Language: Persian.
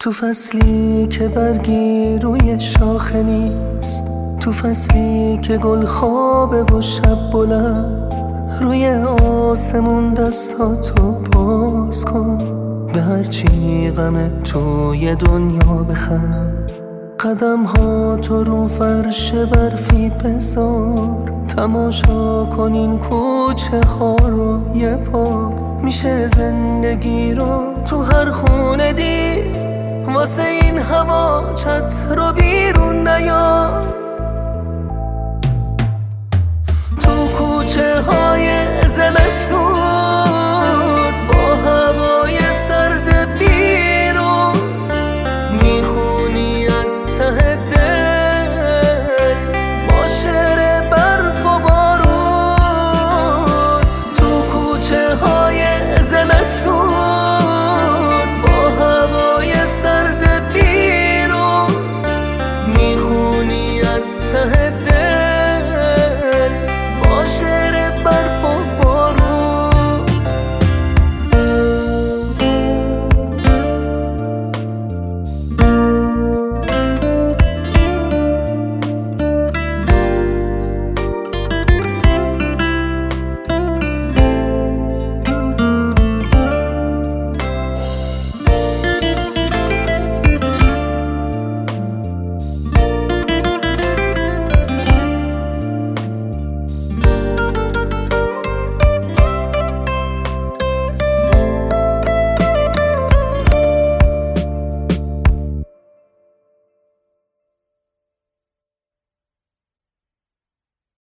تو فصلی که برگی روی شاخه نیست، تو فصلی که گل خوابه و شب بلند، روی آسمون دستاتو باز کن، به هرچی غم توی دنیا بخند. قدم ها تو رو فرش برفی بذار، تماشا کن این کوچه ها رو یه بار. میشه زندگی رو تو هر خونه دید، واسه این هوا چتر رو بیرون نیار. تو کوچه های زمستون